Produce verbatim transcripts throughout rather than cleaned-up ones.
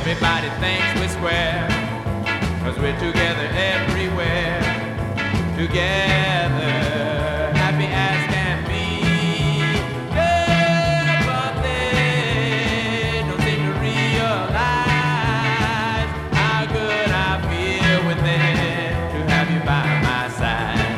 Everybody thinks we're square, 'cause we're together everywhere. Together, happy as can be. Yeah, but they don't seem to realize how good I feel within to have you by my side.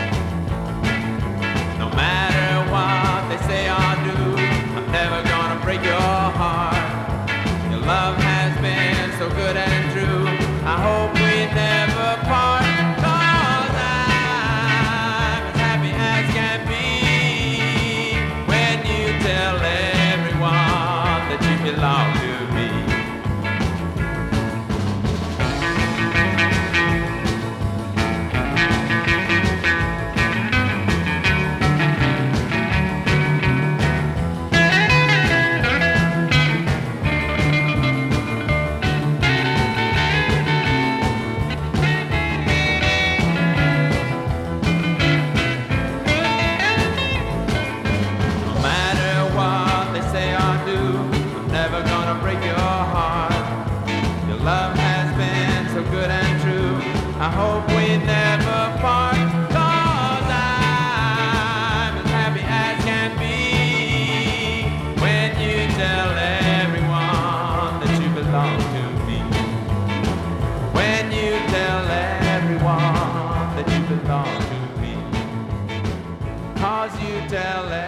No matter what they say or do, I'm never gonna break your heart. Your love has been so good and true. I hope we never part. Belong to me. No matter what they say or do, never gonna break your heart. Your love has been so good and true. I hope we never part, 'cause I'm as happy as can be when you tell everyone that you belong to me. When you tell everyone that you belong to me. 'Cause you tell everyone